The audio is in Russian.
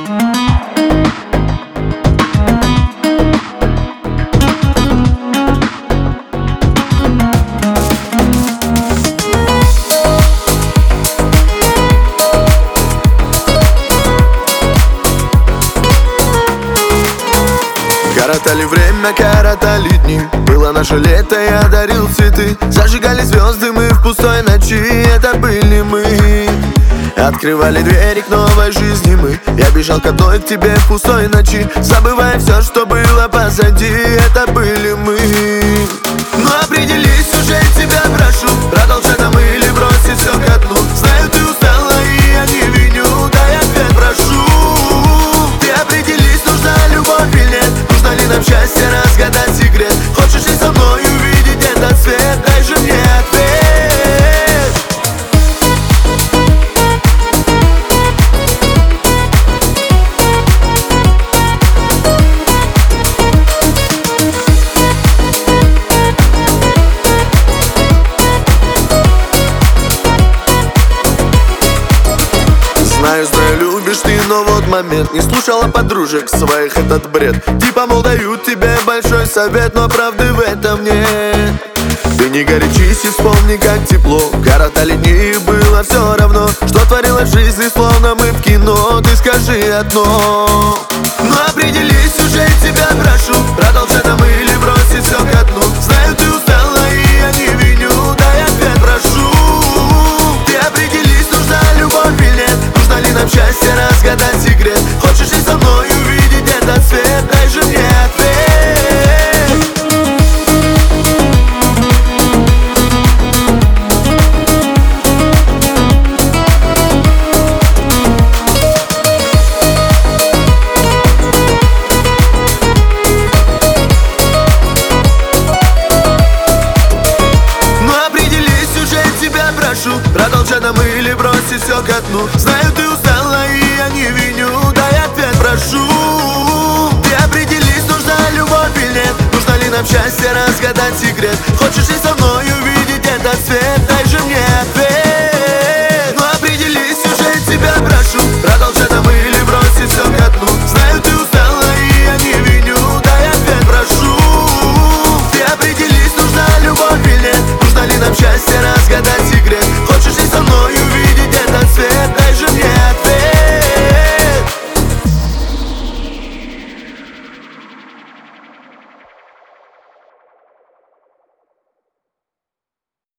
Коротали время, коротали дни. Было наше лето, я дарил цветы. Зажигали звезды мы в пустой ночи. Это были мы. Открывали двери к новой жизни мы. Я бежал к одной, к тебе в пустой ночи, забывая все, что было позади. Это были мы. Но определись уже, тебя прошу, продолжай нам или бросить все ко дну. Знаю, ты устала и я не виню, дай ответ, прошу. Ты определись, нужна любовь или нет, нужно ли нам счастье, разгадать секрет. Хочешь ли со мной увидеть этот свет, дай же мне ответ. Знаю, любишь ты, но вот момент. Не слушала подружек своих этот бред. Типа, мол, дают тебе большой совет, но правды в этом нет. Ты не горячись и вспомни, как тепло. Коротали дни и было все равно, что творилось в жизни, словно мы в кино. Ты скажи одно. Но определись уже, тебя прошу, продолжай нам или бросить все ко дну. Знаю, ты устала и я не виню, дай ответ, прошу. Ты определись, нужна любовь или нет, нужно ли нам счастье, разгадать секрет. Хочешь ли со мной увидеть этот свет, дай же мне ответ. Продолжай нам или бросить все ко дну. Знаю, ты устала и я не виню, дай ответ, прошу. Ты определись, нужна любовь или нет, нужно ли нам счастье, разгадать секрет. Хочешь ли со мной увидеть этот свет, дай же мне ответ.